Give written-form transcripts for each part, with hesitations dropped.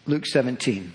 Luke 17.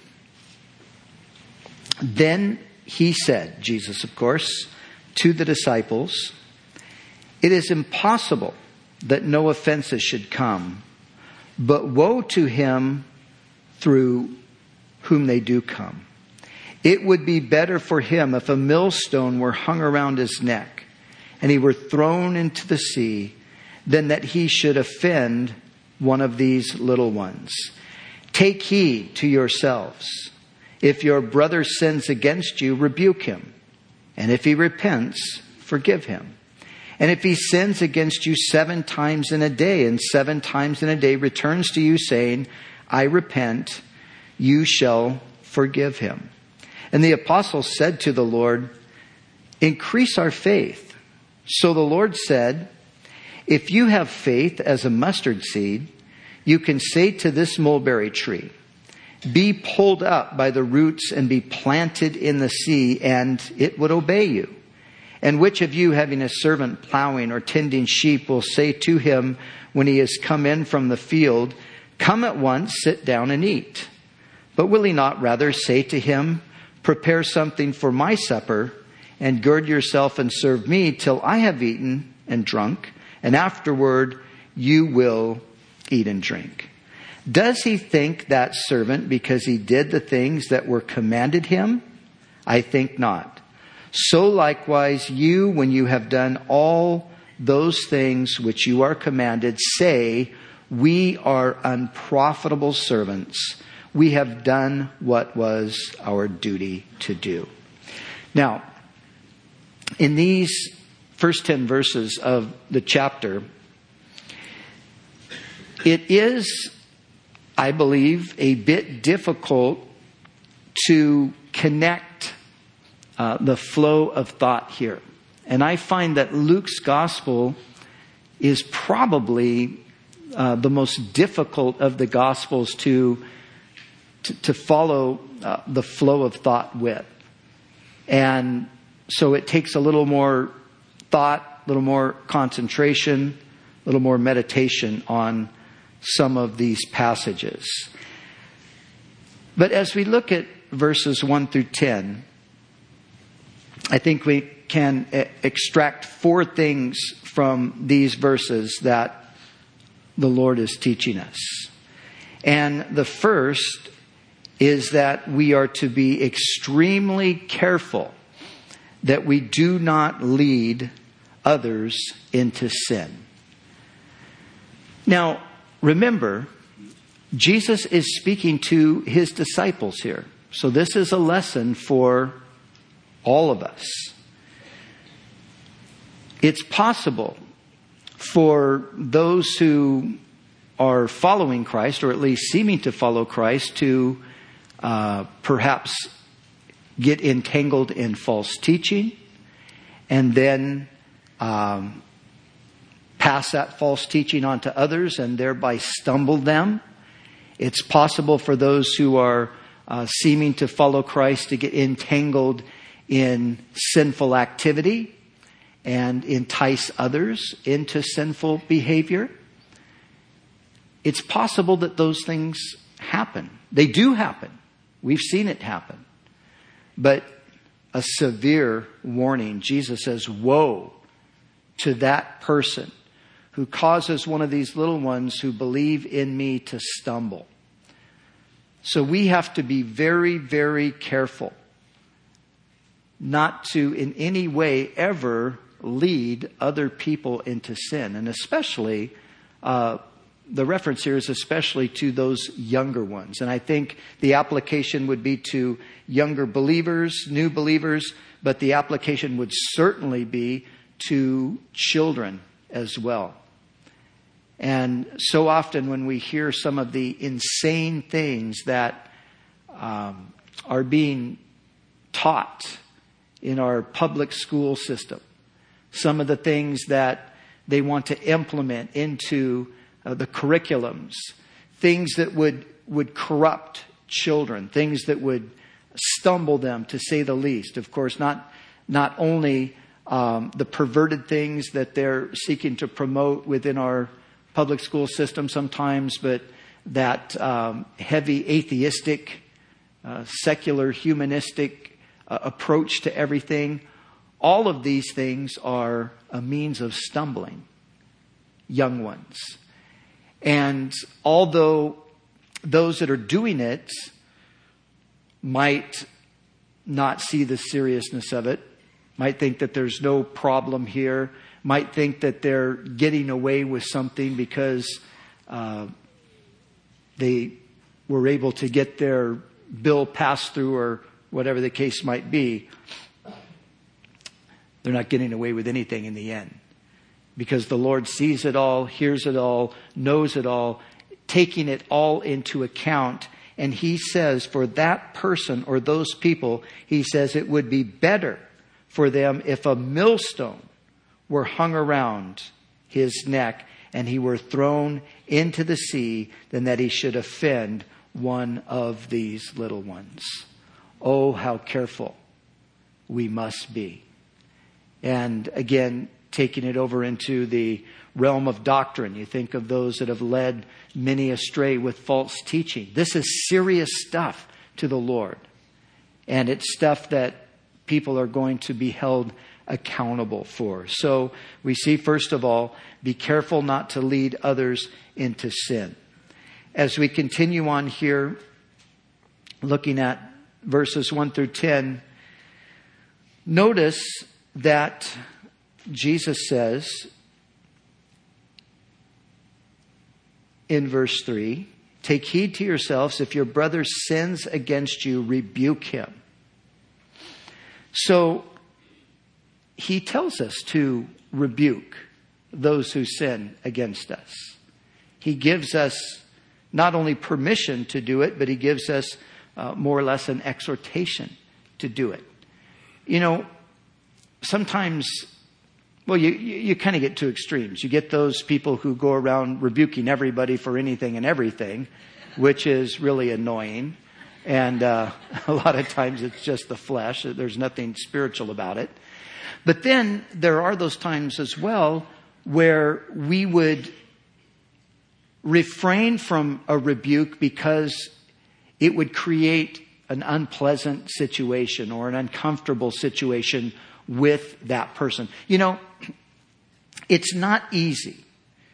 Then he said, Jesus of course, to the disciples, "It is impossible that no offenses should come, but woe to him through whom they do come. It would be better for him if a millstone were hung around his neck and he were thrown into the sea than that he should offend one of these little ones. Take heed to yourselves. If your brother sins against you, rebuke him. And if he repents, forgive him. And if he sins against you 7 times in a day, and 7 times in a day returns to you saying, I repent, you shall forgive him." And the apostles said to the Lord, "Increase our faith." So the Lord said, "If you have faith as a mustard seed, you can say to this mulberry tree, 'Be pulled up by the roots and be planted in the sea,' and it would obey you. And which of you, having a servant plowing or tending sheep, will say to him when he has come in from the field, 'Come at once, sit down and eat'? But will he not rather say to him, 'Prepare something for my supper, and gird yourself and serve me till I have eaten and drunk, and afterward you will eat and drink'? Does he thank that servant because he did the things that were commanded him? I think not. So likewise you, when you have done all those things which you are commanded, say, 'We are unprofitable servants. We have done what was our duty to do.'" Now, in these first 10 verses of the chapter, it is, I believe, a bit difficult to connect the flow of thought here. And I find that Luke's gospel is probably the most difficult of the gospels to follow the flow of thought with. And so it takes a little more thought, a little more concentration, a little more meditation on some of these passages. But as we look at verses 1 through 10, I think we can extract 4 things from these verses that the Lord is teaching us. And the first is that we are to be extremely careful that we do not lead others into sin. Now, remember, Jesus is speaking to his disciples here. So this is a lesson for all of us. It's possible for those who are following Christ, or at least seeming to follow Christ, to perhaps get entangled in false teaching and then pass that false teaching on to others and thereby stumble them. It's possible for those who are seeming to follow Christ to get entangled in sinful activity and entice others into sinful behavior. It's possible that those things happen. They do happen. We've seen it happen. But a severe warning. Jesus says, woe to that person who causes one of these little ones who believe in me to stumble. So we have to be very, very careful not to in any way ever lead other people into sin. And especially, the reference here is especially to those younger ones. And I think the application would be to younger believers, new believers, but the application would certainly be to children as well. And so often when we hear some of the insane things that are being taught in our public school system, some of the things that they want to implement into the curriculums, things that would corrupt children, things that would stumble them, to say the least. Of course, not only the perverted things that they're seeking to promote within our public school system sometimes, but that heavy atheistic, secular, humanistic approach to everything. All of these things are a means of stumbling young ones. And although those that are doing it might not see the seriousness of it, might think that there's no problem here, might think that they're getting away with something because they were able to get their bill passed through or whatever the case might be, they're not getting away with anything in the end. Because the Lord sees it all, hears it all, knows it all, taking it all into account. And He says for that person or those people, He says it would be better for them if a millstone were hung around his neck and he were thrown into the sea than that he should offend one of these little ones. Oh, how careful we must be. And again, taking it over into the realm of doctrine, you think of those that have led many astray with false teaching. This is serious stuff to the Lord. And it's stuff that people are going to be held accountable for. So we see, first of all, be careful not to lead others into sin. As we continue on here, looking at verses 1 through 10, notice that Jesus says in verse 3, "Take heed to yourselves. If your brother sins against you, rebuke him." So He tells us to rebuke those who sin against us. He gives us not only permission to do it, but He gives us more or less an exhortation to do it. You know, sometimes, well, you kind of get two extremes. You get those people who go around rebuking everybody for anything and everything, which is really annoying. And a lot of times it's just the flesh. There's nothing spiritual about it. But then there are those times as well where we would refrain from a rebuke because it would create an unpleasant situation or an uncomfortable situation with that person. You know, it's not easy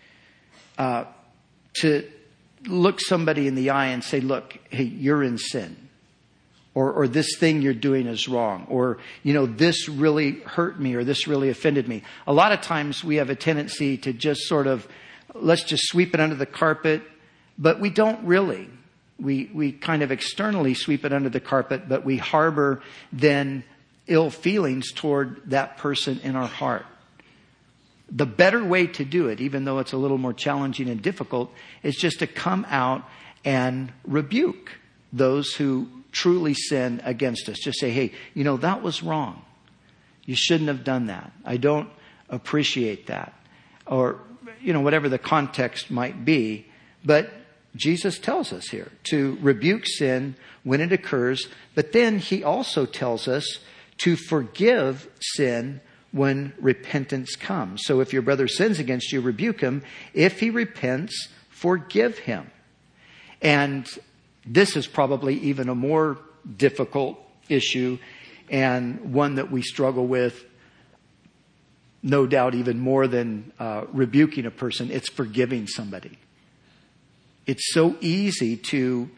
to look somebody in the eye and say, look, hey, you're in sin. Or this thing you're doing is wrong. Or, you know, this really hurt me or this really offended me. A lot of times we have a tendency to just sort of, let's just sweep it under the carpet. But we don't really. We kind of externally sweep it under the carpet, but we harbor then ill feelings toward that person in our heart. The better way to do it, even though it's a little more challenging and difficult, is just to come out and rebuke those who truly sin against us. Just say, hey, you know, that was wrong. You shouldn't have done that. I don't appreciate that. Or, you know, whatever the context might be. But Jesus tells us here to rebuke sin when it occurs. But then He also tells us to forgive sin when repentance comes. So if your brother sins against you, rebuke him. If he repents, forgive him. And this is probably even a more difficult issue and one that we struggle with, no doubt, even more than rebuking a person. It's forgiving somebody. It's so easy to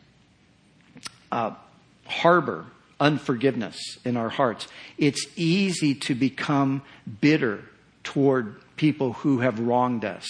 harbor unforgiveness in our hearts. It's easy to become bitter toward people who have wronged us.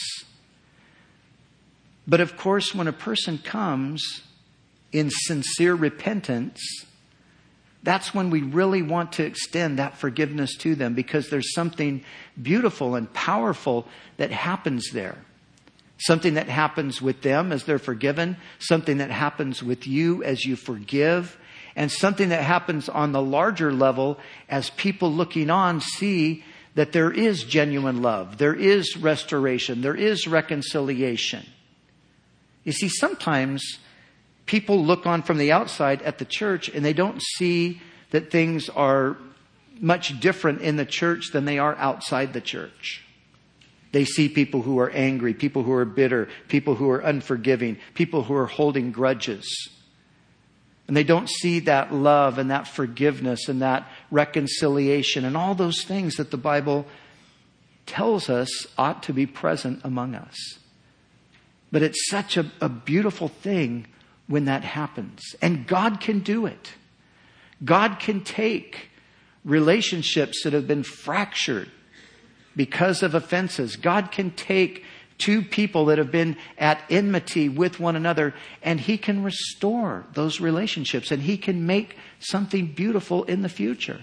But of course, when a person comes in sincere repentance, that's when we really want to extend that forgiveness to them, because there's something beautiful and powerful that happens there. Something that happens with them as they're forgiven, something that happens with you as you forgive, and something that happens on the larger level as people looking on see that there is genuine love, there is restoration, there is reconciliation. You see, sometimes people look on from the outside at the church and they don't see that things are much different in the church than they are outside the church. They see people who are angry, people who are bitter, people who are unforgiving, people who are holding grudges. And they don't see that love and that forgiveness and that reconciliation and all those things that the Bible tells us ought to be present among us. But it's such a beautiful thing when that happens. And God can do it. God can take relationships that have been fractured because of offenses. God can take two people that have been at enmity with one another, and He can restore those relationships, and He can make something beautiful in the future.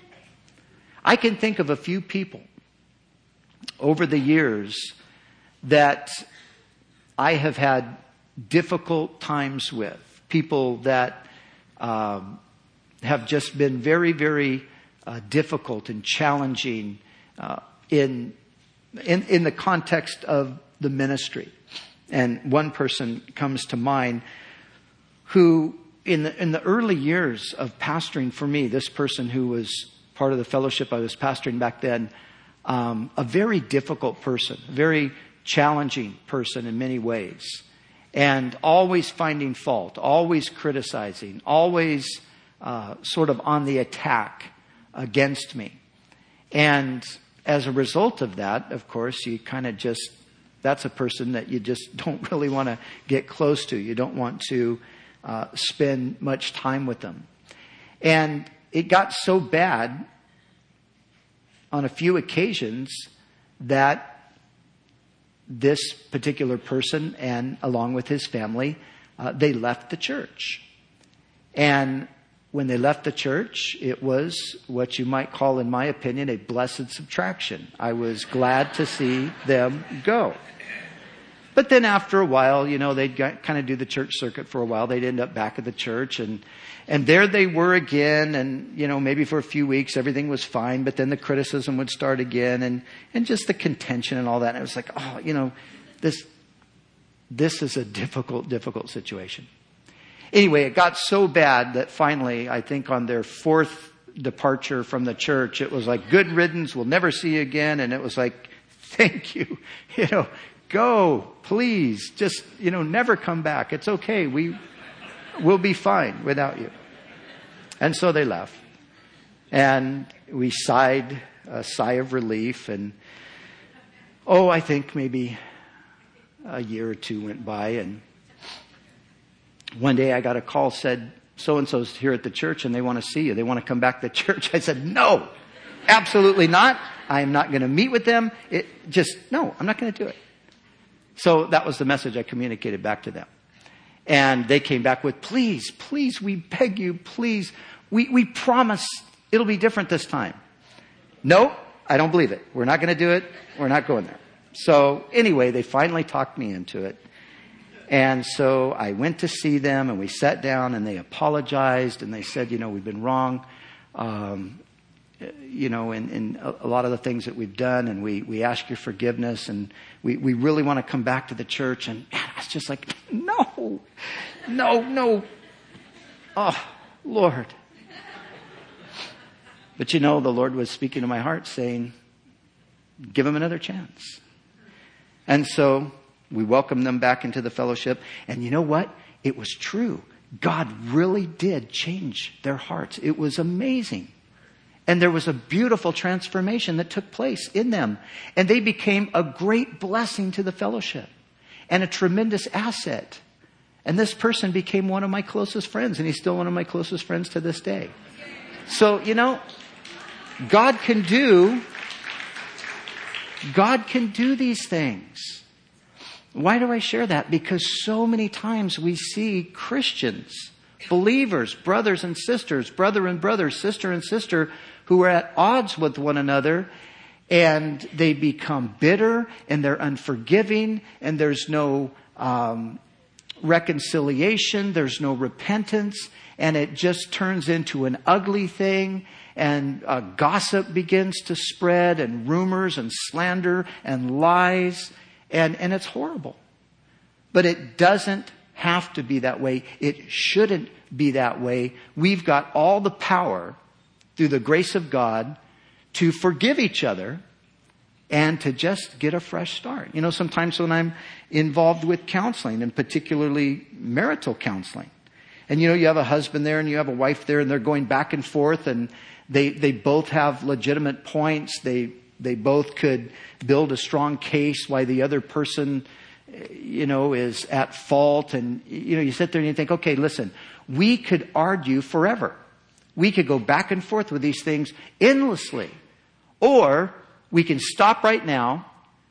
I can think of a few people over the years that I have had difficult times with. People that have just been very, very difficult and challenging in the context of the ministry. And one person comes to mind who, in the early years of pastoring for me, this person who was part of the fellowship I was pastoring back then, a very difficult person, very challenging person in many ways, and always finding fault, always criticizing, always sort of on the attack against me. And as a result of that, of course, you kind of just, that's a person that you just don't really want to get close to. You don't want to spend much time with them. And it got so bad on a few occasions that this particular person, and along with his family, they left the church. And when they left the church, it was what you might call, in my opinion, a blessed subtraction. I was glad to see them go. But then after a while, they'd kind of do the church circuit for a while. They'd end up back at the church, and there they were again. And, maybe for a few weeks, everything was fine. But then the criticism would start again, and just the contention and all that. And it was like, this is a difficult situation. Anyway, it got so bad that finally, I think on their fourth departure from the church, it was like, good riddance, we'll never see you again. And it was like, thank you, go, please, just, never come back. It's okay. We'll be fine without you. And so they left. And we sighed a sigh of relief. And, I think maybe a year or two went by, and one day I got a call, said, so-and-so's here at the church and they want to see you. They want to come back to church. I said, no, absolutely not. I am not going to meet with them. No, I'm not going to do it. So that was the message I communicated back to them. And they came back with, please, we beg you, please. We promise it'll be different this time. No, I don't believe it. We're not going to do it. We're not going there. So anyway, they finally talked me into it. And so I went to see them, and we sat down, and they apologized, and they said, we've been wrong, in a lot of the things that we've done, and we ask your forgiveness, and we really want to come back to the church. And man, I was just like, no. Oh, Lord. But the Lord was speaking to my heart saying, give them another chance. And so we welcomed them back into the fellowship. And you know what? It was true. God really did change their hearts. It was amazing. And there was a beautiful transformation that took place in them. And they became a great blessing to the fellowship and a tremendous asset. And this person became one of my closest friends. And he's still one of my closest friends to this day. So, God can do these things. Why do I share that? Because so many times we see Christians, believers, brothers and sisters, brother and brother, sister and sister, who are at odds with one another, and they become bitter, and they're unforgiving, and there's no reconciliation, there's no repentance, and it just turns into an ugly thing. And gossip begins to spread, and rumors and slander and lies. And it's horrible. But it doesn't have to be that way. It shouldn't be that way. We've got all the power through the grace of God to forgive each other and to just get a fresh start. You know, sometimes when I'm involved with counseling, and particularly marital counseling, and you know, you have a husband there and you have a wife there and they're going back and forth, and they both have legitimate points. They both could build a strong case why the other person, you know, is at fault. And, you know, you sit there and you think, okay, listen, we could argue forever. We could go back and forth with these things endlessly. Or we can stop right now,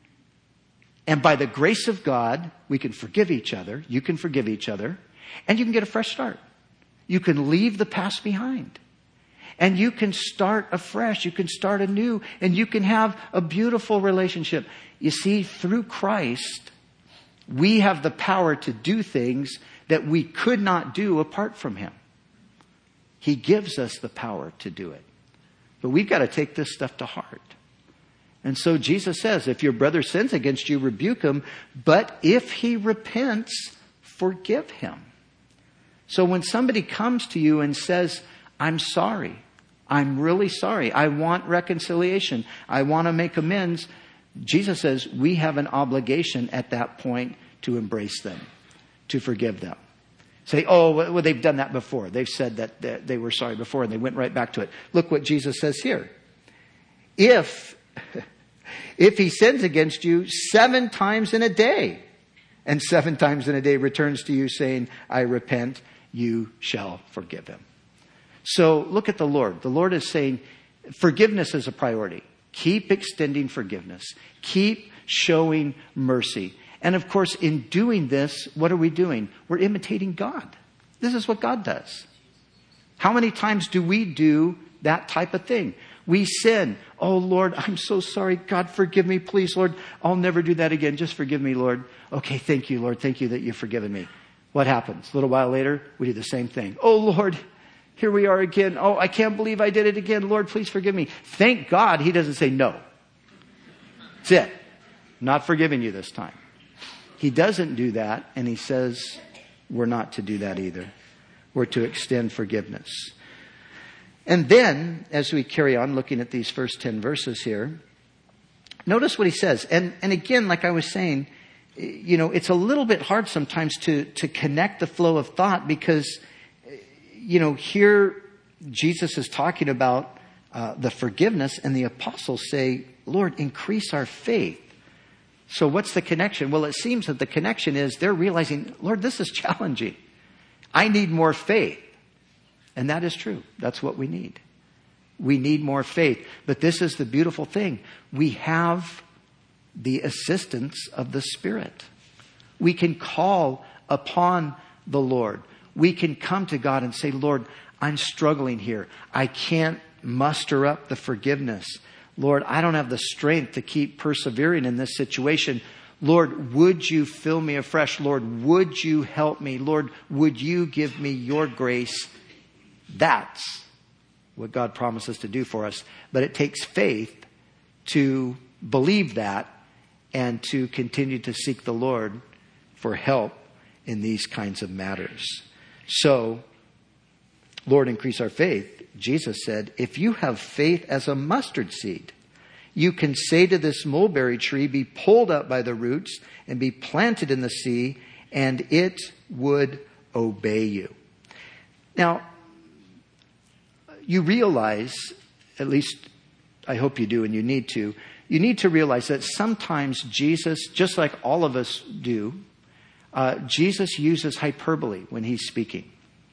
and by the grace of God, we can forgive each other. You can forgive each other, and you can get a fresh start. You can leave the past behind. And you can start afresh. You can start anew. And you can have a beautiful relationship. You see, through Christ, we have the power to do things that we could not do apart from Him. He gives us the power to do it. But we've got to take this stuff to heart. And so Jesus says, if your brother sins against you, rebuke him. But if he repents, forgive him. So when somebody comes to you and says, I'm sorry, I'm really sorry, I want reconciliation, I want to make amends, Jesus says we have an obligation at that point to embrace them, to forgive them. Say, oh, well, they've done that before. They've said that they were sorry before and they went right back to it. Look what Jesus says here. If he sins against you 7 times in a day, and 7 times in a day returns to you saying, I repent, you shall forgive him. So look at the Lord. The Lord is saying forgiveness is a priority. Keep extending forgiveness. Keep showing mercy. And of course, in doing this, what are we doing? We're imitating God. This is what God does. How many times do we do that type of thing? We sin. Oh, Lord, I'm so sorry. God, forgive me, please, Lord. I'll never do that again. Just forgive me, Lord. Okay, thank you, Lord. Thank you that you've forgiven me. What happens? A little while later, we do the same thing. Oh, Lord, here we are again. Oh, I can't believe I did it again. Lord, please forgive me. Thank God He doesn't say no. That's it. Not forgiving you this time. He doesn't do that, and He says we're not to do that either. We're to extend forgiveness. And then, as we carry on looking at these first 10 verses here, notice what He says. And again, like I was saying, you know, it's a little bit hard sometimes to connect the flow of thought because, you know, here Jesus is talking about the forgiveness, and the apostles say, Lord, increase our faith. So what's the connection? Well, it seems that the connection is they're realizing, Lord, this is challenging. I need more faith. And that is true. That's what we need. We need more faith. But this is the beautiful thing. We have the assistance of the Spirit. We can call upon the Lord. We can come to God and say, Lord, I'm struggling here. I can't muster up the forgiveness. Lord, I don't have the strength to keep persevering in this situation. Lord, would you fill me afresh? Lord, would you help me? Lord, would you give me your grace? That's what God promises to do for us. But it takes faith to believe that and to continue to seek the Lord for help in these kinds of matters. So, Lord, increase our faith. Jesus said, if you have faith as a mustard seed, you can say to this mulberry tree, be pulled up by the roots and be planted in the sea, and it would obey you. Now, you realize, at least I hope you do and you need to realize that sometimes Jesus, just like all of us do, Jesus uses hyperbole when He's speaking.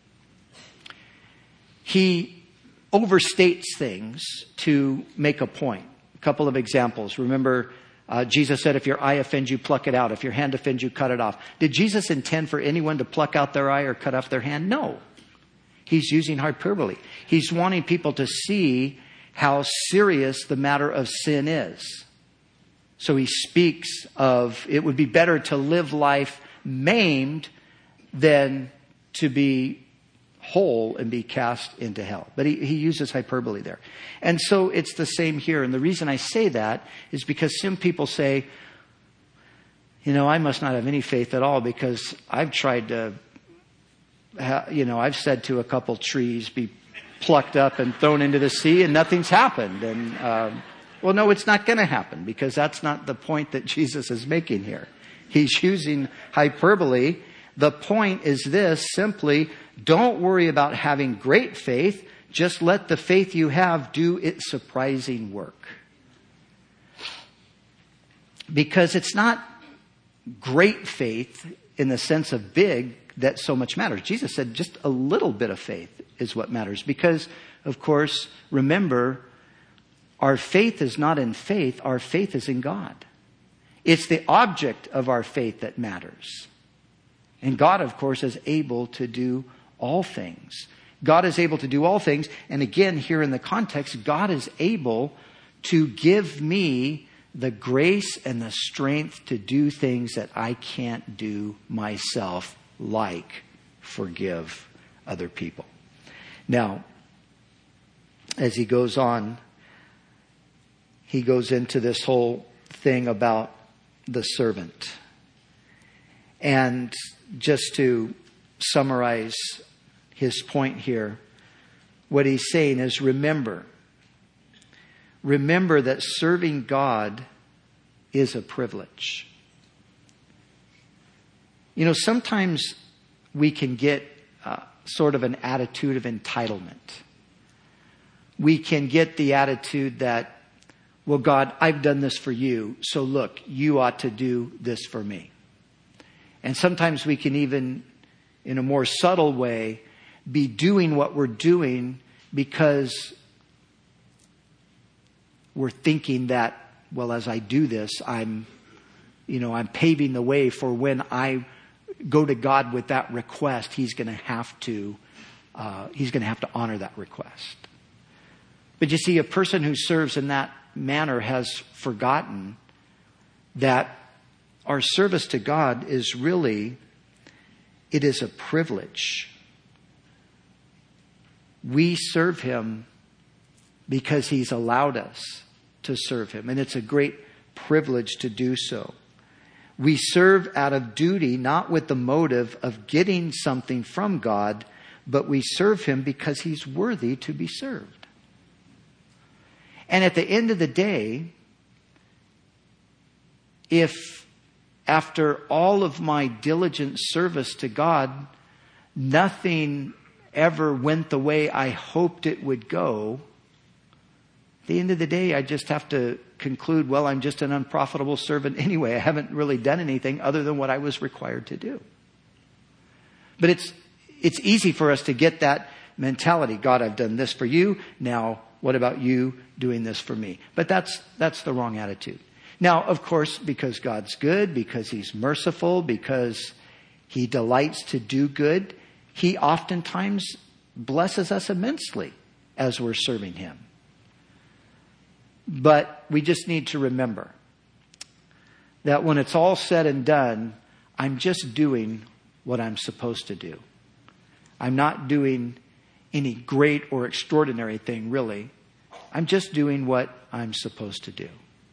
He overstates things to make a point. A couple of examples. Remember, Jesus said, if your eye offends you, pluck it out. If your hand offends you, cut it off. Did Jesus intend for anyone to pluck out their eye or cut off their hand? No. He's using hyperbole. He's wanting people to see how serious the matter of sin is. So He speaks of it would be better to live life maimed than to be whole and be cast into hell. But he uses hyperbole there. And so it's the same here. And the reason I say that is because some people say, you know, I must not have any faith at all because I've tried to, I've said to a couple trees, be plucked up and thrown into the sea and nothing's happened. And Well, no, it's not going to happen, because that's not the point that Jesus is making here. He's using hyperbole. The point is this: simply, don't worry about having great faith. Just let the faith you have do its surprising work. Because it's not great faith in the sense of big that so much matters. Jesus said just a little bit of faith is what matters. Because, of course, remember, our faith is not in faith. Our faith is in God. It's the object of our faith that matters. And God, of course, is able to do all things. God is able to do all things. And again, here in the context, God is able to give me the grace and the strength to do things that I can't do myself, like forgive other people. Now, as he goes on, he goes into this whole thing about the servant. And just to summarize his point here, what he's saying is remember that serving God is a privilege. You know, sometimes we can get sort of an attitude of entitlement. We can get the attitude that, well, God, I've done this for you, so look, you ought to do this for me. And sometimes we can even, in a more subtle way, be doing what we're doing because we're thinking that, well, as I do this, I'm paving the way for when I go to God with that request, He's going to have to honor that request. But you see, a person who serves in that manner has forgotten that our service to God is really, it is a privilege. We serve Him because He's allowed us to serve Him. And it's a great privilege to do so. We serve out of duty, not with the motive of getting something from God, but we serve Him because He's worthy to be served. And at the end of the day, if after all of my diligent service to God, nothing ever went the way I hoped it would go, at the end of the day, I just have to conclude, well, I'm just an unprofitable servant anyway. I haven't really done anything other than what I was required to do. But it's easy for us to get that mentality. God, I've done this for you. Now, what about you doing this for me? But that's the wrong attitude. Now, of course, because God's good, because He's merciful, because He delights to do good, He oftentimes blesses us immensely as we're serving Him. But we just need to remember that when it's all said and done, I'm just doing what I'm supposed to do. I'm not doing any great or extraordinary thing, really. I'm just doing what I'm supposed to do.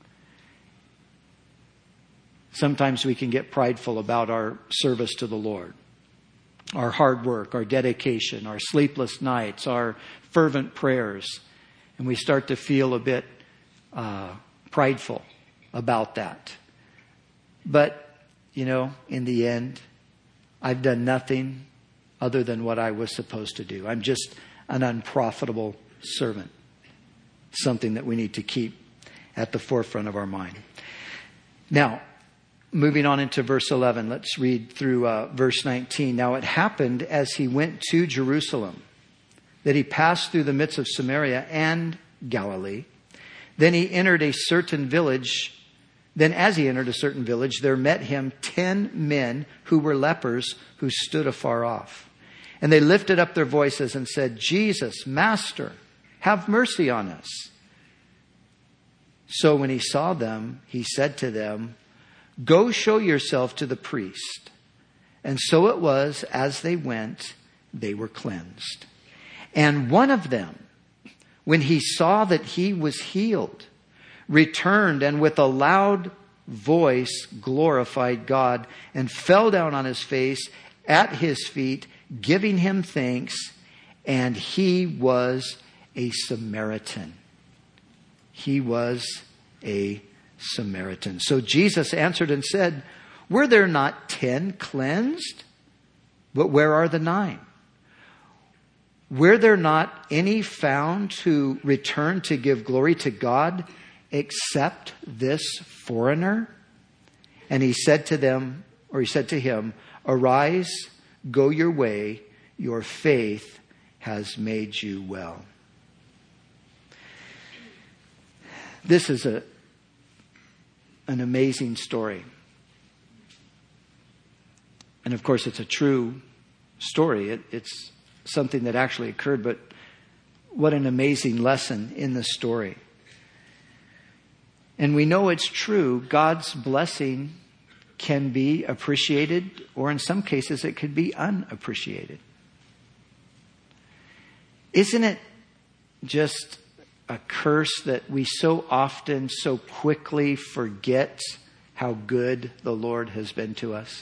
Sometimes we can get prideful about our service to the Lord, our hard work, our dedication, our sleepless nights, our fervent prayers. And we start to feel a bit prideful about that. But, in the end, I've done nothing other than what I was supposed to do. I'm just an unprofitable servant. Something that we need to keep at the forefront of our mind. Now, moving on into verse 11, let's read through verse 19. Now it happened as he went to Jerusalem that he passed through the midst of Samaria and Galilee. Then he entered a certain village. Then as he entered a certain village, there met him 10 men who were lepers who stood afar off. And they lifted up their voices and said, Jesus, Master, have mercy on us. So when he saw them, he said to them, Go show yourself to the priest. And so it was, as they went, they were cleansed. And one of them, when he saw that he was healed, returned and with a loud voice glorified God and fell down on his face at his feet, giving him thanks. And he was a Samaritan. He was a Samaritan. So Jesus answered and said, were there not 10 cleansed? But where are the 9? Were there not any found who returned to give glory to God except this foreigner? And he said to him, arise, go your way, your faith has made you well. This is an amazing story. And of course, it's a true story. It's something that actually occurred, but what an amazing lesson in the story. And we know it's true. God's blessing can be appreciated, or in some cases, it could be unappreciated. Isn't it just a curse that we so often, so quickly forget how good the Lord has been to us?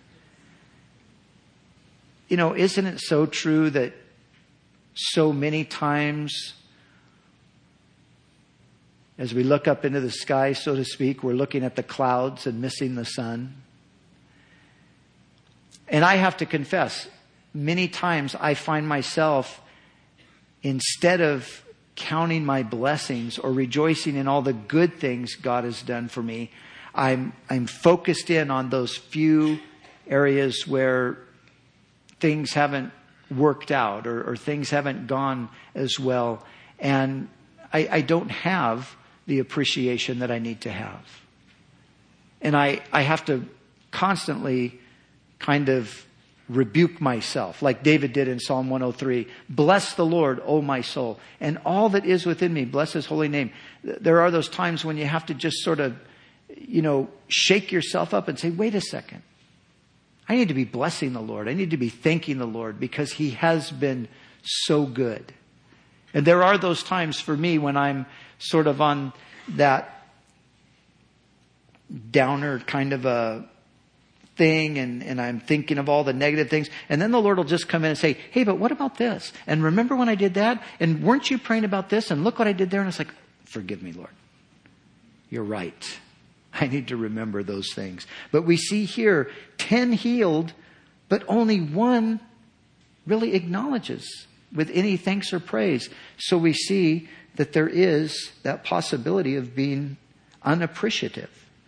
You know, isn't it so true that so many times as we look up into the sky, so to speak, we're looking at the clouds and missing the sun? And I have to confess, many times I find myself, instead of counting my blessings or rejoicing in all the good things God has done for me, I'm focused in on those few areas where things haven't worked out or things haven't gone as well. And I don't have the appreciation that I need to have. And I have to constantly kind of rebuke myself, like David did in Psalm 103. Bless the Lord, O my soul, and all that is within me. Bless his holy name. There are those times when you have to just sort of, shake yourself up and say, wait a second. I need to be blessing the Lord. I need to be thanking the Lord because he has been so good. And there are those times for me when I'm sort of on that downer kind of a thing and I'm thinking of all the negative things. And then the Lord will just come in and say, hey, but what about this? And remember when I did that? And weren't you praying about this? And look what I did there. And it's like, forgive me, Lord. You're right. I need to remember those things. But we see here 10 healed, but only 1 really acknowledges with any thanks or praise. So we see that there is that possibility of being unappreciative.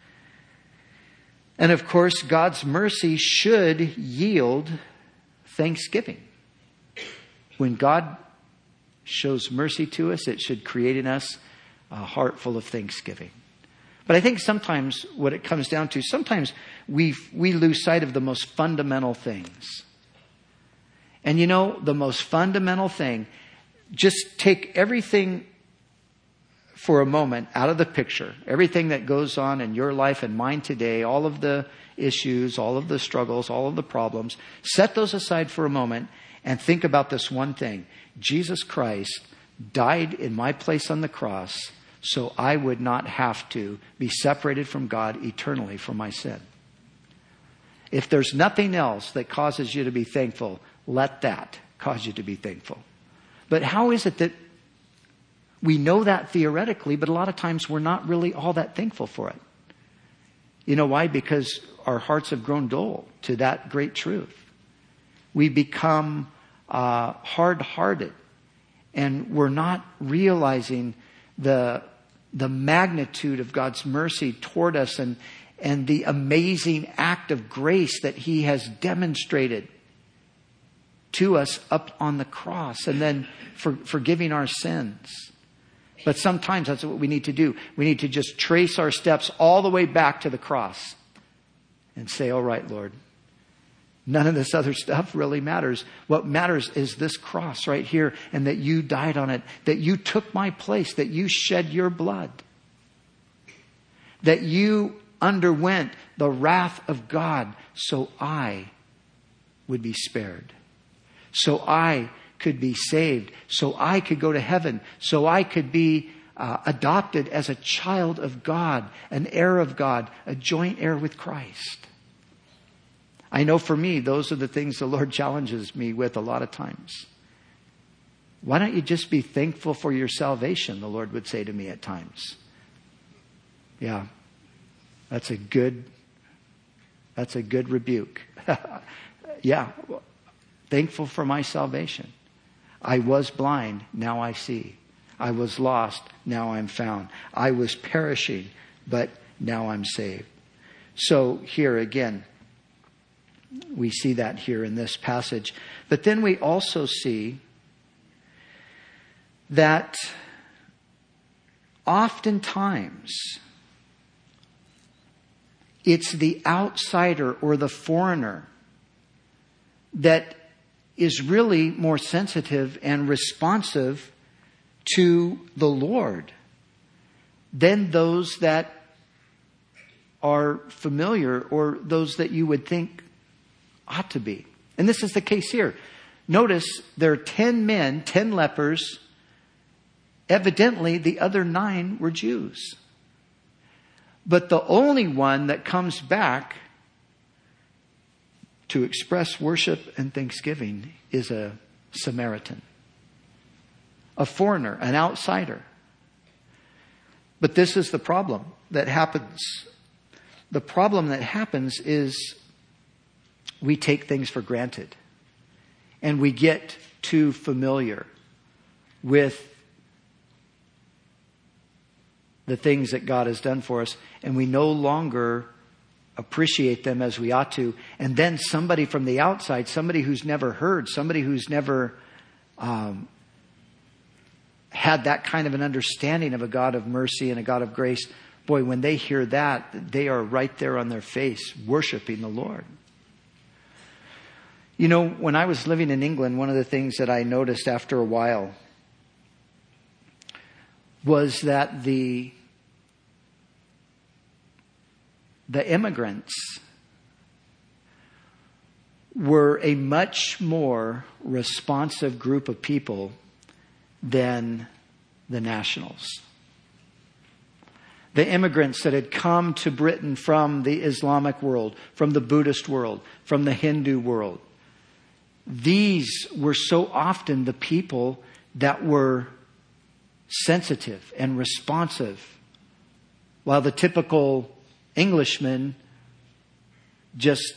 And of course, God's mercy should yield thanksgiving. When God shows mercy to us, it should create in us a heart full of thanksgiving. But I think sometimes what it comes down to, sometimes we lose sight of the most fundamental things. And the most fundamental thing, just take everything for a moment out of the picture. Everything that goes on in your life and mine today, all of the issues, all of the struggles, all of the problems, set those aside for a moment and think about this one thing. Jesus Christ died in my place on the cross so I would not have to be separated from God eternally for my sin. If there's nothing else that causes you to be thankful, let that cause you to be thankful. But how is it that we know that theoretically, but a lot of times we're not really all that thankful for it? You know why? Because our hearts have grown dull to that great truth. We become hard-hearted, and we're not realizing the magnitude of God's mercy toward us and the amazing act of grace that he has demonstrated to us up on the cross and then forgiving our sins. But sometimes that's what we need to do. We need to just trace our steps all the way back to the cross and say, all right, Lord, none of this other stuff really matters. What matters is this cross right here, and that you died on it, that you took my place, that you shed your blood, that you underwent the wrath of God so I would be spared, so I could be saved, so I could go to heaven, so I could be adopted as a child of God, an heir of God, a joint heir with Christ. I know for me, those are the things the Lord challenges me with a lot of times. Why don't you just be thankful for your salvation? The Lord would say to me at times. Yeah, that's a good rebuke. Yeah, thankful for my salvation. I was blind, now I see. I was lost, now I'm found. I was perishing, but now I'm saved. So here again, we see that here in this passage. But then we also see that oftentimes it's the outsider or the foreigner that is really more sensitive and responsive to the Lord than those that are familiar or those that you would think ought to be. And this is the case here. Notice there are 10 men, 10 lepers. Evidently, the other 9 were Jews. But the only one that comes back to express worship and thanksgiving is a Samaritan, a foreigner, an outsider. But this is the problem that happens. The problem that happens is we take things for granted and we get too familiar with the things that God has done for us, and we no longer appreciate them as we ought to. And then somebody from the outside, somebody who's never heard, somebody who's never had that kind of an understanding of a God of mercy and a God of grace, boy, when they hear that, they are right there on their face worshiping the Lord. You know, when I was living in England, one of the things that I noticed after a while was that the immigrants were a much more responsive group of people than the nationals. The immigrants that had come to Britain from the Islamic world, from the Buddhist world, from the Hindu world, these were so often the people that were sensitive and responsive, while the typical Englishman just,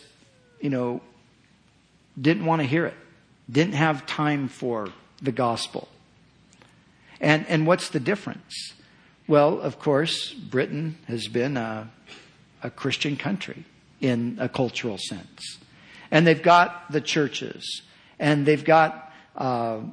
didn't want to hear it, didn't have time for the gospel. And what's the difference? Well, of course, Britain has been a Christian country in a cultural sense. And they've got the churches, and they've got all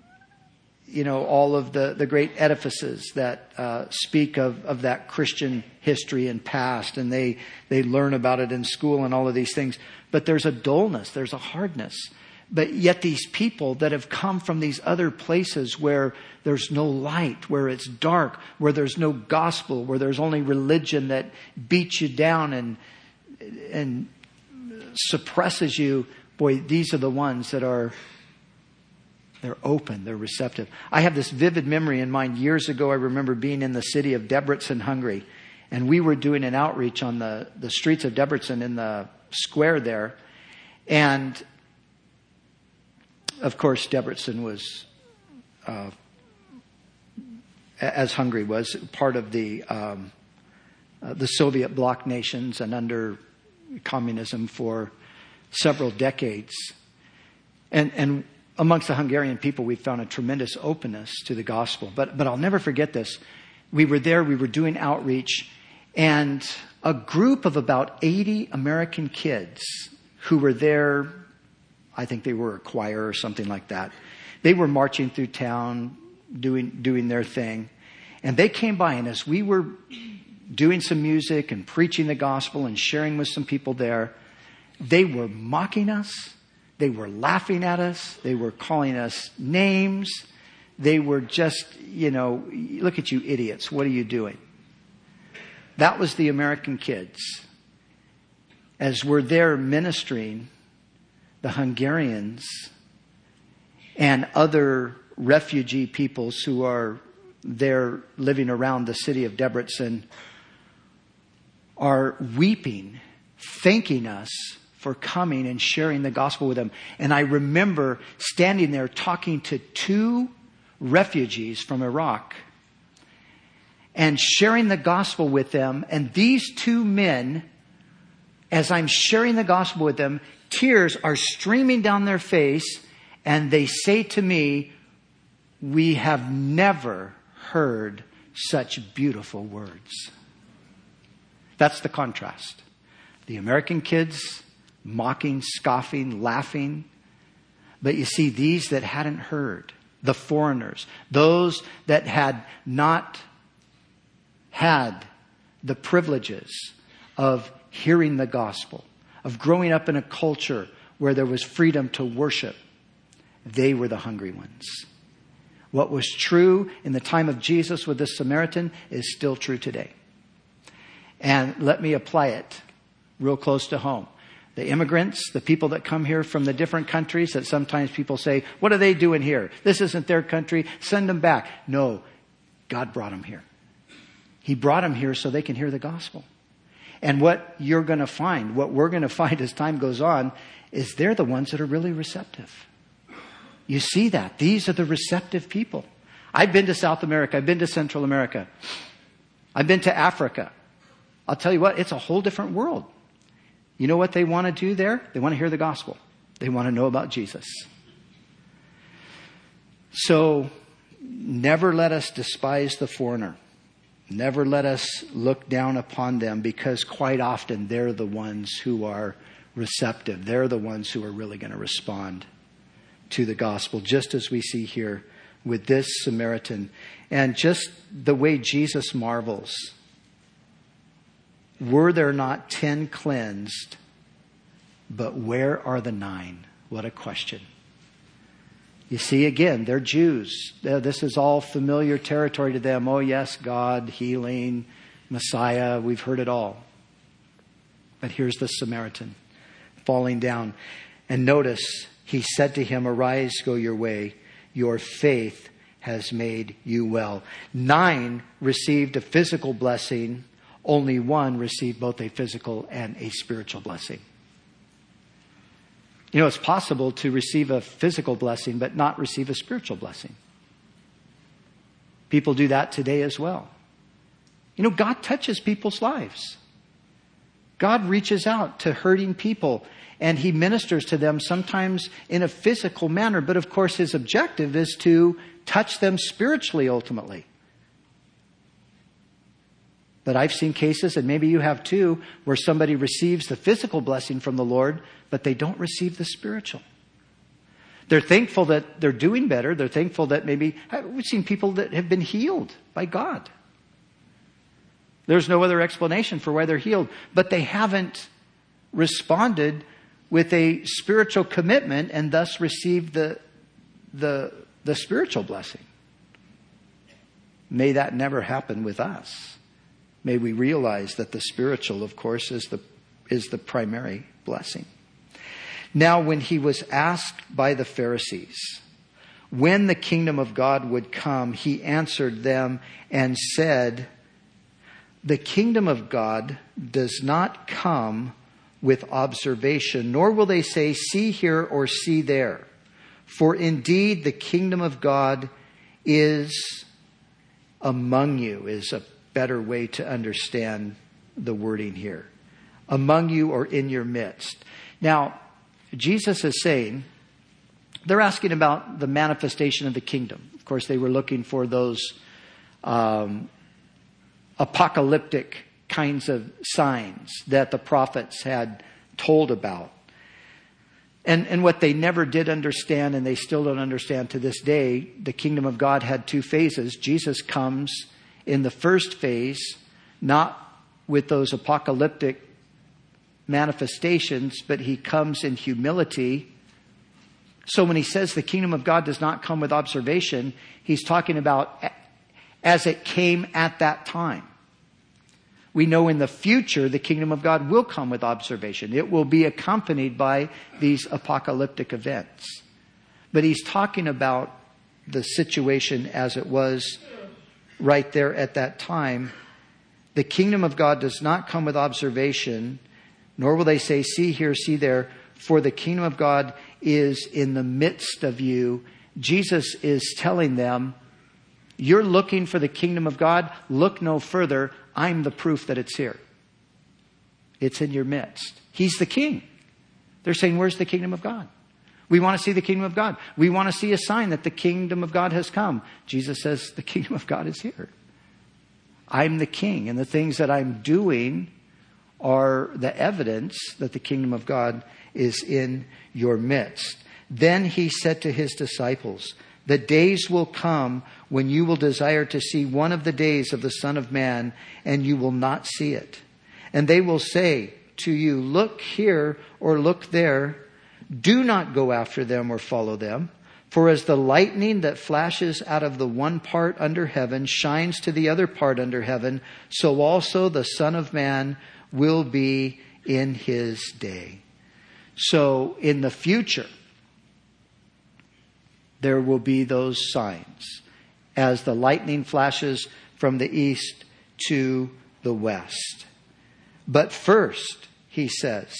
of the great edifices that speak of that Christian history and past, and they learn about it in school and all of these things. But there's a dullness, there's a hardness. But yet these people that have come from these other places where there's no light, where it's dark, where there's no gospel, where there's only religion that beats you down and suppresses you, boy, these are the ones that they're open, they're receptive. I have this vivid memory in mind. Years ago, I remember being in the city of Debrecen, Hungary, and we were doing an outreach on the streets of Debrecen in the square there. And of course, Debrecen was, as Hungary was, part of the Soviet bloc nations and under communism for several decades. And amongst the Hungarian people, we found a tremendous openness to the gospel. But I'll never forget this. We were there, we were doing outreach, and a group of about 80 American kids who were there, I think they were a choir or something like that. They were marching through town, doing their thing. And they came by, and as we were doing some music and preaching the gospel and sharing with some people there, they were mocking us. They were laughing at us. They were calling us names. They were just, look at you idiots. What are you doing? That was the American kids. As we're there ministering, the Hungarians and other refugee peoples who are there living around the city of Debrecen are weeping, thanking us for coming and sharing the gospel with them. And I remember standing there talking to 2 refugees from Iraq and sharing the gospel with them. And these two men, as I'm sharing the gospel with them, tears are streaming down their face, and they say to me, "We have never heard such beautiful words." That's the contrast. The American kids mocking, scoffing, laughing. But you see, these that hadn't heard, the foreigners, those that had not had the privileges of hearing the gospel, of growing up in a culture where there was freedom to worship, they were the hungry ones. What was true in the time of Jesus with this Samaritan is still true today. And let me apply it real close to home. The immigrants, the people that come here from the different countries that sometimes people say, "What are they doing here? This isn't their country. Send them back." No, God brought them here. He brought them here so they can hear the gospel. And what you're going to find, what we're going to find as time goes on, is they're the ones that are really receptive. You see that. These are the receptive people. I've been to South America. I've been to Central America. I've been to Africa. I'll tell you what, it's a whole different world. You know what they want to do there? They want to hear the gospel. They want to know about Jesus. So never let us despise the foreigner. Never let us look down upon them, because quite often they're the ones who are receptive. They're the ones who are really going to respond to the gospel, just as we see here with this Samaritan. And just the way Jesus marvels. Were there not 10 cleansed? But where are the 9? What a question. You see, again, they're Jews. This is all familiar territory to them. Oh yes, God, healing, Messiah, we've heard it all. But here's the Samaritan falling down. And notice, he said to him, "Arise, go your way. Your faith has made you well." 9 received a physical blessing. Only 1 received both a physical and a spiritual blessing. You know, it's possible to receive a physical blessing but not receive a spiritual blessing. People do that today as well. You know, God touches people's lives. God reaches out to hurting people, and He ministers to them sometimes in a physical manner. But of course, His objective is to touch them spiritually ultimately. But I've seen cases, and maybe you have too, where somebody receives the physical blessing from the Lord, but they don't receive the spiritual. They're thankful that they're doing better. They're thankful that maybe, we've seen people that have been healed by God. There's no other explanation for why they're healed, but they haven't responded with a spiritual commitment and thus received the spiritual blessing. May that never happen with us. May we realize that the spiritual, of course, is the primary blessing. Now, when he was asked by the Pharisees when the kingdom of God would come, he answered them and said, "The kingdom of God does not come with observation, nor will they say, 'See here,' or 'See there.' For indeed, the kingdom of God is among you," is a better way to understand the wording here. Among you, or in your midst. Now, Jesus is saying, they're asking about the manifestation of the kingdom. Of course, they were looking for those apocalyptic kinds of signs that the prophets had told about. And what they never did understand, and they still don't understand to this day, the kingdom of God had 2 phases. Jesus comes in the first phase, not with those apocalyptic manifestations, but he comes in humility. So when he says the kingdom of God does not come with observation, he's talking about as it came at that time. We know in the future the kingdom of God will come with observation. It will be accompanied by these apocalyptic events. But he's talking about the situation as it was right there at that time. The kingdom of God does not come with observation, nor will they say, "See here, see there," for the kingdom of God is in the midst of you, Jesus is telling them, you're looking for the kingdom of God? Look no further. I'm the proof that it's here. It's in your midst. He's the king. They're saying, where's the kingdom of God? We want to see the kingdom of God. We want to see a sign that the kingdom of God has come. Jesus says, the kingdom of God is here. I'm the king, and the things that I'm doing are the evidence that the kingdom of God is in your midst. Then he said to his disciples, the days will come when you will desire to see one of the days of the Son of Man, and you will not see it. And they will say to you, look here or look there. Do not go after them or follow them. For as the lightning that flashes out of the one part under heaven shines to the other part under heaven, so also the Son of Man will be in his day. So in the future, there will be those signs as the lightning flashes from the east to the west. But first, he says,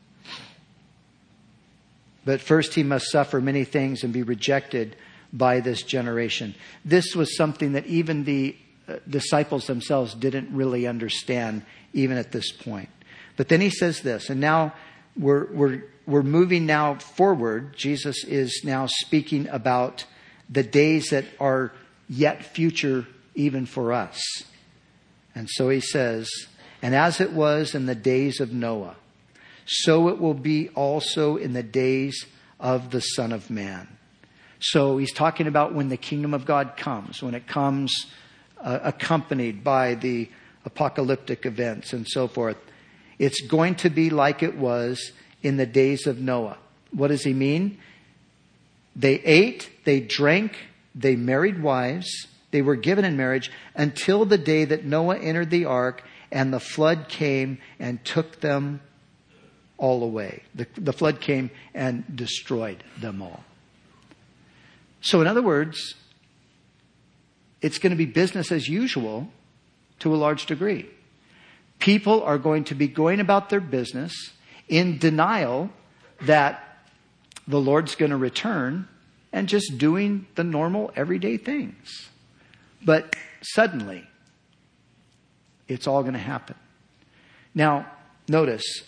he must suffer many things and be rejected by this generation. This was something that even the disciples themselves didn't really understand even at this point. But then he says this, and now we're moving now forward. Jesus is now speaking about the days that are yet future even for us. And so he says, and as it was in the days of Noah, so it will be also in the days of the Son of Man. So he's talking about when the kingdom of God comes, when it comes accompanied by the apocalyptic events and so forth. It's going to be like it was in the days of Noah. What does he mean? They ate, they drank, they married wives, they were given in marriage until the day that Noah entered the ark and the flood came and took them all away. The flood came and destroyed them all. So in other words, it's going to be business as usual to a large degree. People are going to be going about their business in denial that the Lord's going to return and just doing the normal everyday things. But suddenly, it's all going to happen. Now, notice,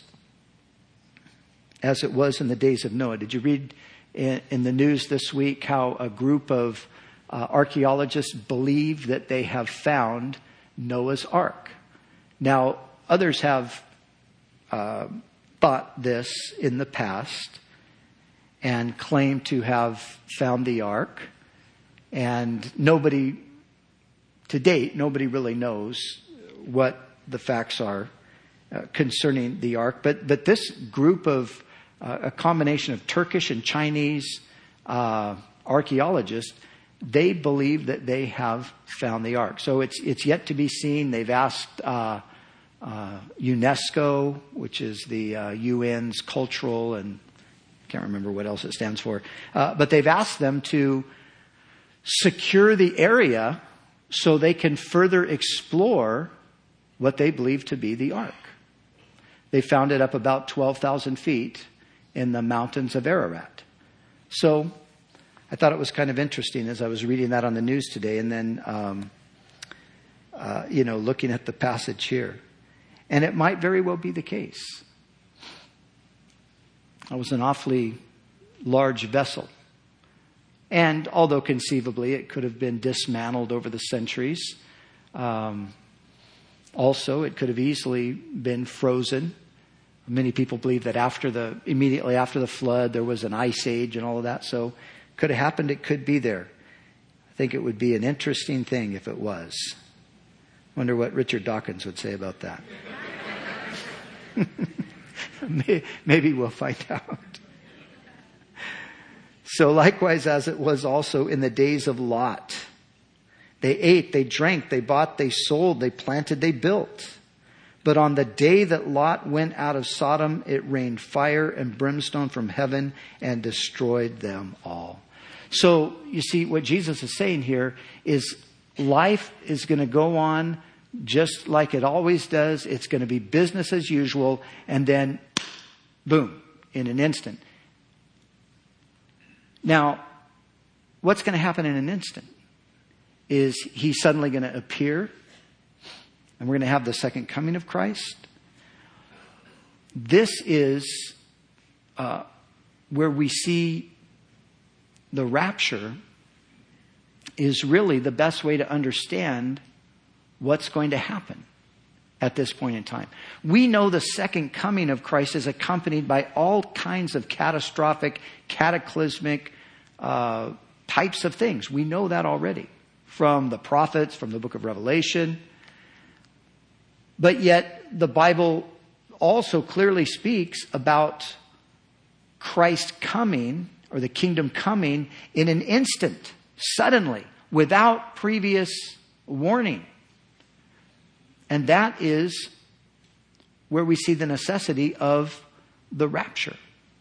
as it was in the days of Noah. Did you read in the news this week how a group of archaeologists believe that they have found Noah's Ark? Now, others have thought this in the past and claimed to have found the Ark. And to date, nobody really knows what the facts are concerning the Ark. But this group of a combination of Turkish and Chinese archaeologists, they believe that they have found the Ark. So it's yet to be seen. They've asked UNESCO, which is the UN's cultural and I can't remember what else it stands for, but they've asked them to secure the area so they can further explore what they believe to be the Ark. They found it up about 12,000 feet in the mountains of Ararat. So I thought it was kind of interesting as I was reading that on the news today and then, looking at the passage here. And it might very well be the case. It was an awfully large vessel. And although conceivably it could have been dismantled over the centuries, also it could have easily been frozen. Many people believe that immediately after the flood, there was an ice age and all of that. So it could have happened. It could be there. I think it would be an interesting thing if it was. Wonder what Richard Dawkins would say about that. Maybe we'll find out. So likewise, as it was also in the days of Lot, they ate, they drank, they bought, they sold, they planted, they built. But on the day that Lot went out of Sodom, it rained fire and brimstone from heaven and destroyed them all. So you see, what Jesus is saying here is life is going to go on just like it always does. It's going to be business as usual. And then, boom, in an instant. Now, what's going to happen in an instant? Is he suddenly going to appear? And we're going to have the second coming of Christ? This is where we see the rapture is really the best way to understand what's going to happen at this point in time. We know the second coming of Christ is accompanied by all kinds of catastrophic, cataclysmic types of things. We know that already from the prophets, from the book of Revelation. But yet the Bible also clearly speaks about Christ coming, or the kingdom coming, in an instant, suddenly, without previous warning. And that is where we see the necessity of the rapture.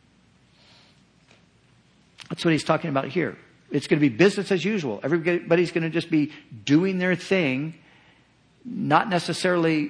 That's what he's talking about here. It's going to be business as usual. Everybody's going to just be doing their thing, not necessarily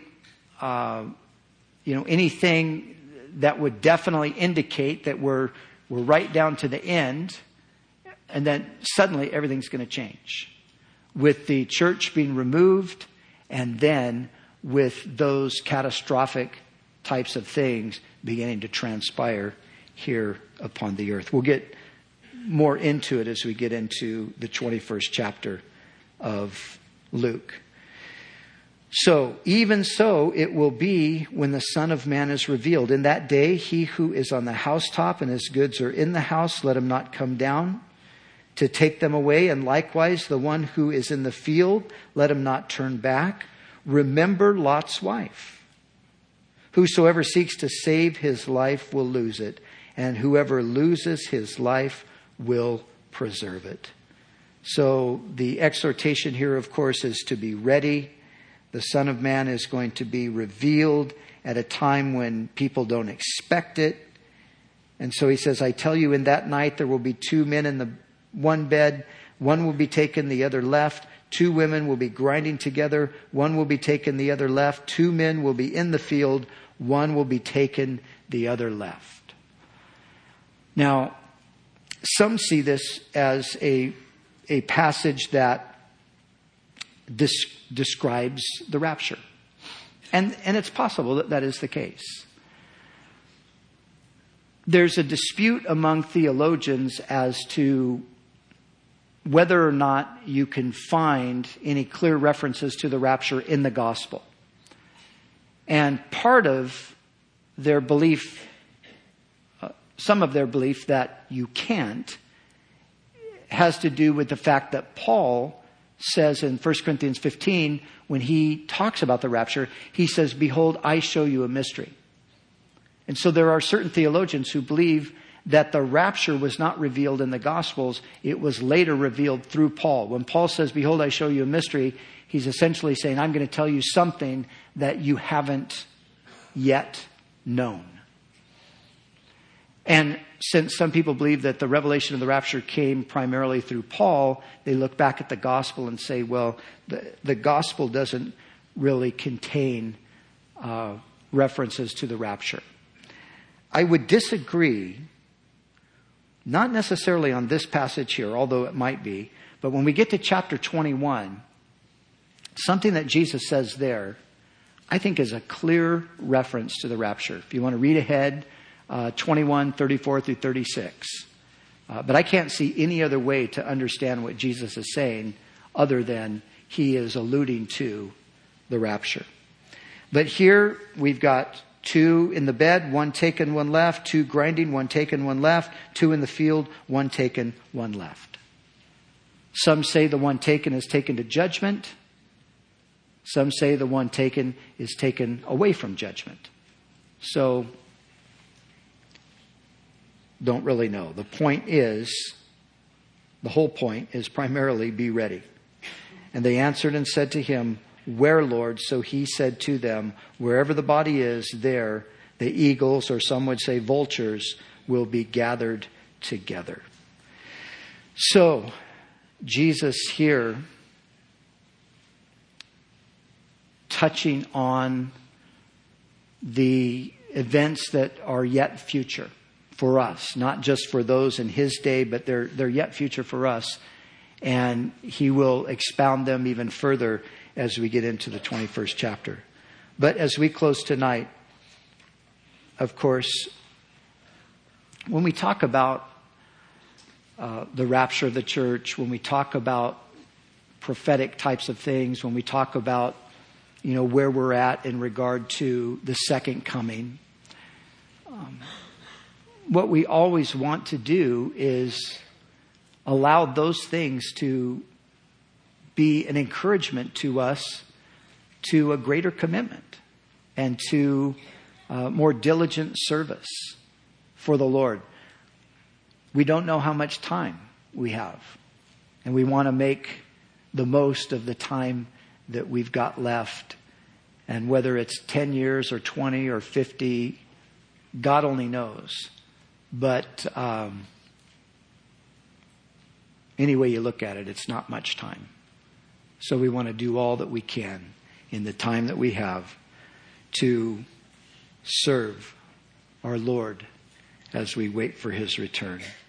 anything that would definitely indicate that we're right down to the end, and then suddenly everything's going to change. With the church being removed, and then with those catastrophic types of things beginning to transpire here upon the earth. We'll get more into it as we get into the 21st chapter of Luke. So, even so, it will be when the Son of Man is revealed. In that day, he who is on the housetop and his goods are in the house, let him not come down to take them away. And likewise, the one who is in the field, let him not turn back. Remember Lot's wife. Whosoever seeks to save his life will lose it, and whoever loses his life will preserve it. So, the exhortation here, of course, is to be ready. The Son of Man is going to be revealed at a time when people don't expect it. And so he says, I tell you, in that night there will be two men in the one bed. One will be taken, the other left. Two women will be grinding together. One will be taken, the other left. Two men will be in the field. One will be taken, the other left. Now, some see this as a passage that describes the rapture. And it's possible that that is the case. There's a dispute among theologians as to whether or not you can find any clear references to the rapture in the gospel. And part of their belief, some of their belief that you can't, has to do with the fact that Paul says in 1 Corinthians 15, when he talks about the rapture, he says, behold, I show you a mystery. And so there are certain theologians who believe that the rapture was not revealed in the Gospels. It was later revealed through Paul. When Paul says, behold, I show you a mystery, he's essentially saying, I'm going to tell you something that you haven't yet known. And since some people believe that the revelation of the rapture came primarily through Paul, they look back at the gospel and say, well, the gospel doesn't really contain references to the rapture. I would disagree, not necessarily on this passage here, although it might be, but when we get to chapter 21, something that Jesus says there, I think is a clear reference to the rapture. If you want to read ahead, 21, 34 through 36. But I can't see any other way to understand what Jesus is saying other than he is alluding to the rapture. But here we've got two in the bed, one taken, one left, two grinding, one taken, one left, two in the field, one taken, one left. Some say the one taken is taken to judgment. Some say the one taken is taken away from judgment. So, don't really know. The whole point is primarily be ready. And they answered and said to him, where, Lord? So he said to them, wherever the body is, there the eagles, or some would say vultures, will be gathered together. So, Jesus here touching on the events that are yet future for us, not just for those in his day, but they're yet future for us. And he will expound them even further as we get into the 21st chapter. But as we close tonight, of course, when we talk about the rapture of the church, when we talk about prophetic types of things, when we talk about, where we're at in regard to the second coming, what we always want to do is allow those things to be an encouragement to us to a greater commitment and to more diligent service for the Lord. We don't know how much time we have, and we want to make the most of the time that we've got left. And whether it's 10 years or 20 or 50, God only knows. But any way you look at it, it's not much time. So we want to do all that we can in the time that we have to serve our Lord as we wait for his return.